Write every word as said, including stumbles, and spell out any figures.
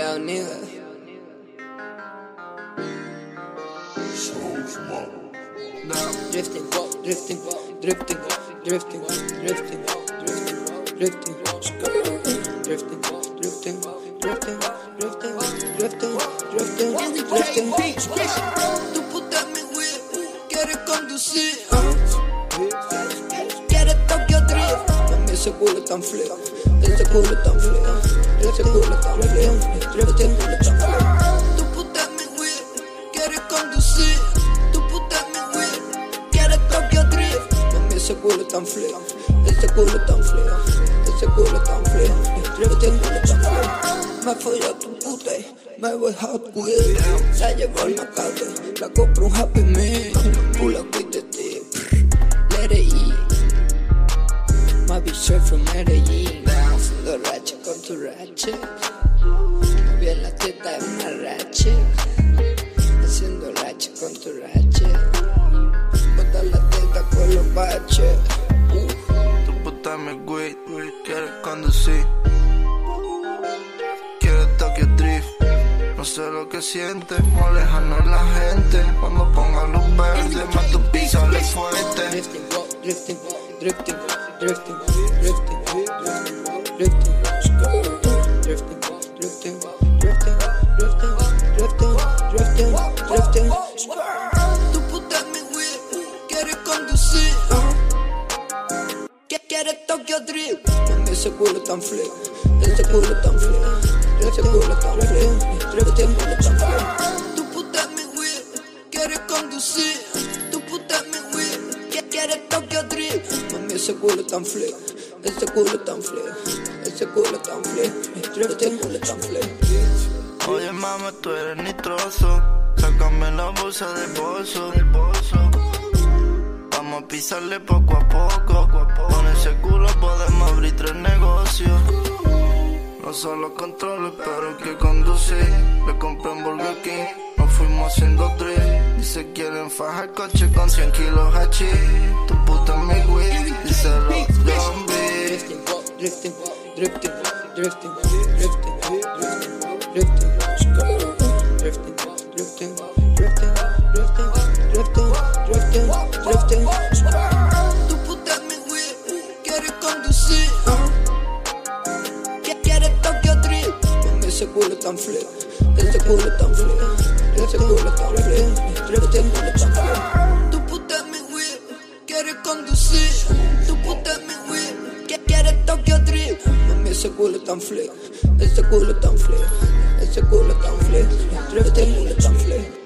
Yo, nigga. Drifting, drifting, drifting, drifting, drifting, drifting, drifting, drifting, drifting, drifting, drifting, drifting, drifting, drifting. Tu puta mi whip, quiere conducir, quiere Tokyo Drift. Mami, ese culo tan frío, ese culo tan frío, ese culo tan frío, ese culo tan frío. Tu puta mi whip, quiere conducir. Ese culo tan frío, ese culo tan frío, ese culo tan frío, ese culo tan frío. Me fui a tu puta y me voy hot with it. La llevo al macate, la compro un Happy Meal. Pull up with the tip, let it eat. My bitch straight from Medellín. Haciendo racha con tu racha. Bien la teta es una racha. Haciendo racha con tu racha. Bota la teta con los baches. Tu puta me güey, quiere conducir, quiere Tokyo Drift. No sé lo que siente, molejando la gente. Cuando ponga luz verde, más tu pizza le fuerte. Drifting, drifting, drifting, drifting, drifting, drifting, drifting, drifting, drifting, drifting, drifting, drifting, drifting. Tu puta mi whip, quiere conducir, quiere Tokyo Drift. Mami, ese culo tan frío, ese culo tan frío, ese culo tan frío, ese culo tan frío. Tu puta mi whip, quiere conducir, tu puta mi whip, quiere Tokyo Drift. Mami, ese culo tan frío, ese culo tan frío, ese culo tan frío, ese culo tan frío. Oye mama, tú eres nitroso, sácame la bolsa del bolso, del bolso. Vamos a pisarle poco a poco, con ese culo podemos abrir tres negocios. No solo controles, pero hay que conducir. Le compré un Burger King, nos fuimos haciendo drift. Y se quieren fajar el coche con cien kilos hachís. Tu puta mi güey, dice los zombies. Drifting, drifting, drifting, drifting, drifting, drifting, drifting, drifting, drifting, drifting, drifting, drifting, drifting. Tu puta mi whip, quiere conducir, quiere Tokyo Drift. Mami, ese culo tan frío, ese culo tan frío, ese culo tan frío, ese culo tan frío. Tu puta mi whip, quiere conducir, tu puta mi whip, quiere Tokyo Drift. Mami, ese culo tan frío, ese culo tan frío, ese culo tan frío, ese culo tan frío.